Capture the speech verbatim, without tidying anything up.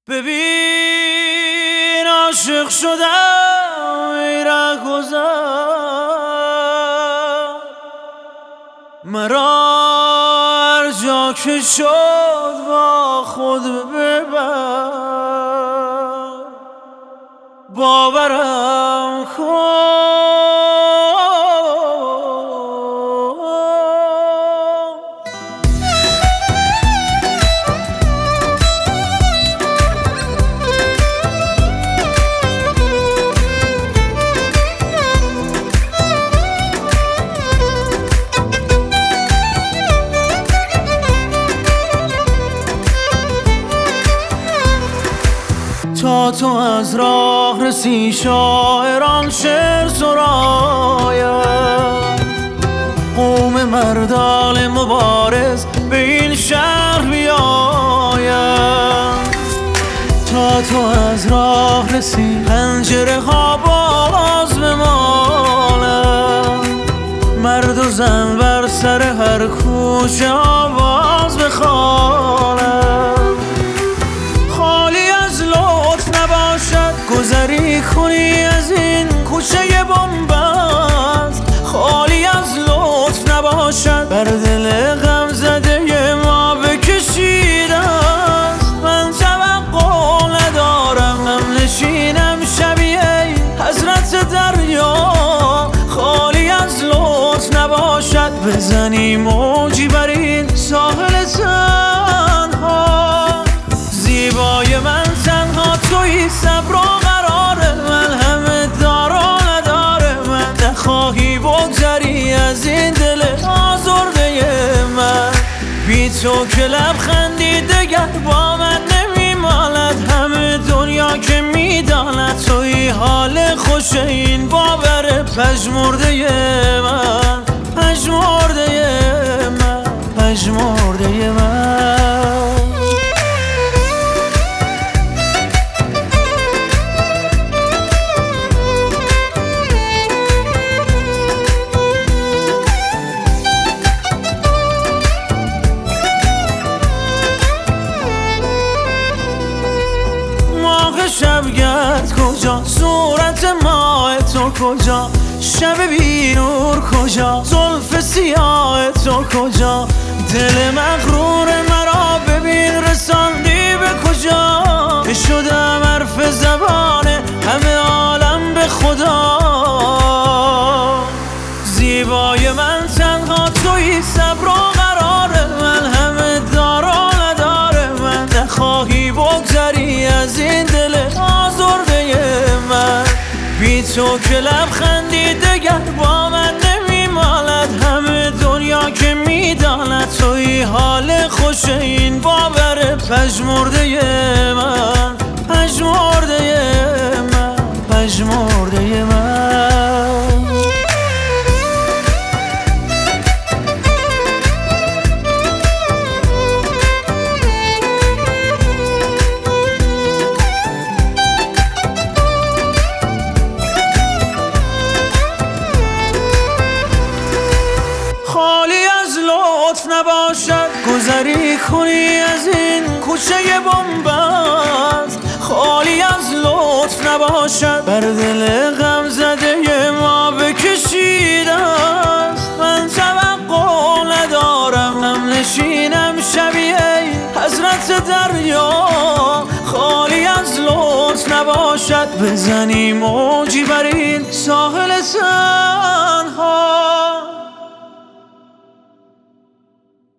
ببین عاشق شدم ای رهگذر، مرا هر جا که شد با خود ببر، باورم کن تا تو از راه رسی شاعران شعر سراید، قوم مردان مبارز به این شهر بیاید. تا تو از راه رسی پنجره ها باز بمالد، مرد و زن بر سر هر کوچه آواز بخوانند. گذری کنی از این کوچه بنبست، خالی از لطف نباشد بر دل غم زده ما بکشیده است. من توقع ندارم هم نشینم شبیه حضرت دریا، خالی از لطف نباشد بزنی موجی بر این ساحل تنها. زیبای من تنها تویی، صبر و قرار من همه دار و نداره من. نخواهی بگذری از این دل آزرده من، بی تو که لبخندی دگر با من نمیماند. همه دنیا که میداند تویی حال خوش این باور پژمرده من، پژمرده من، پژمرده من. شبگرد کجا، صورت ماه تو کجا، شب بی نور کجا، زلف سیاه تو کجا. دل مغرور مرا ببین رساندی به کجا، که شدم حرف زبان همه عالم به خدا. زیبای من تنها تویی، صبر و قرار من همه دار و نداره من. نخواهی بگذری از این دل آزرده من، بی تو که لبخندی دگر با من نمیماند. همه دنیا که میداند تویی حال خوش این باور پژمرده من، پژمرده من، پژمرده من. نباشد گذری کنی از این کوچه بنبست، خالی از لطف نباشد بر دل غم زده ما بکشیده است. من توقع ندارم هم نشینم شبیه حضرت دریا، خالی از لطف نباشد بزنی موجی بر این ساحل تنها.